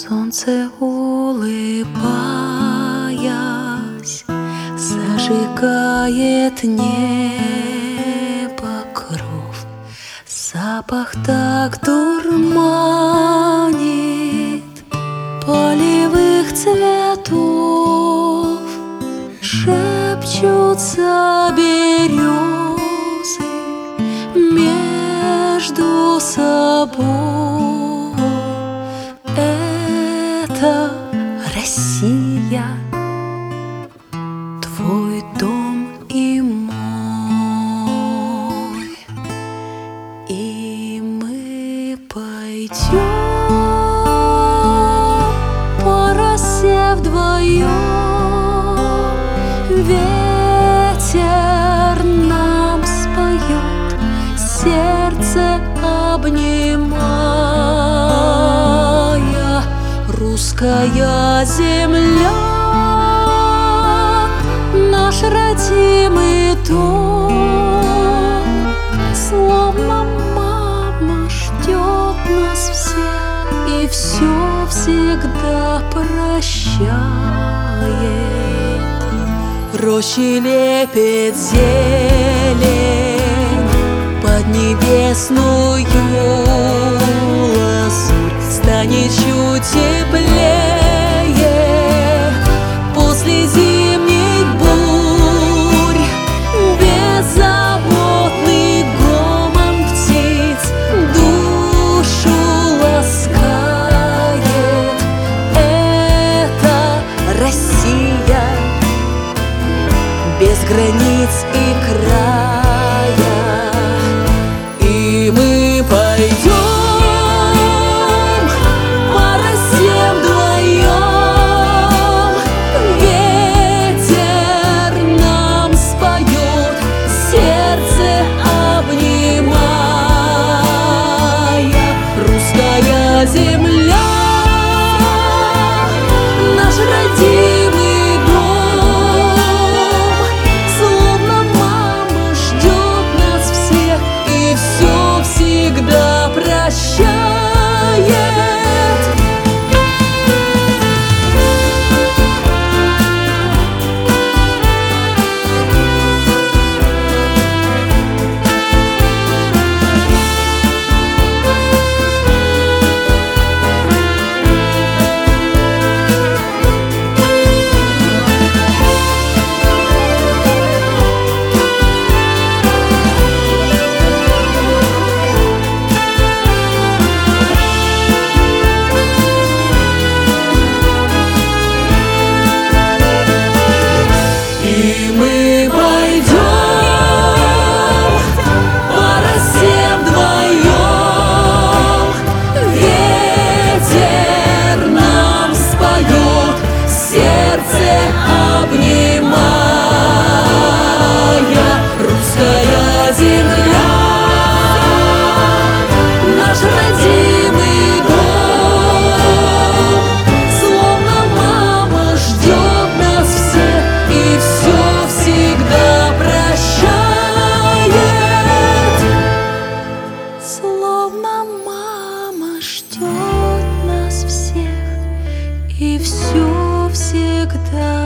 Солнце, улыбаясь, зажигает небо кров. Запах так дурманит полевых цветов. Шепчутся березы между собой. Это Россия, твой дом и мой, и мы пойдем по росе вдвоем. Ветер нам споет, сердце обнимая. Русская земля, наш родимый дом, словно мама ждет нас всех и все всегда прощает. Рощи лепит зелень под небесную лазурь. Станет чуть теплее после зимних бурь. Беззаботный гомон птиц душу ласкает. Это Россия без границ и края, и мы пойдем по росе вдвоем. Ветер нам споет, сердце обнимая. Русская земля, наш родимый дом, словно мама ждет нас всех и все всегда прощает. И все всегда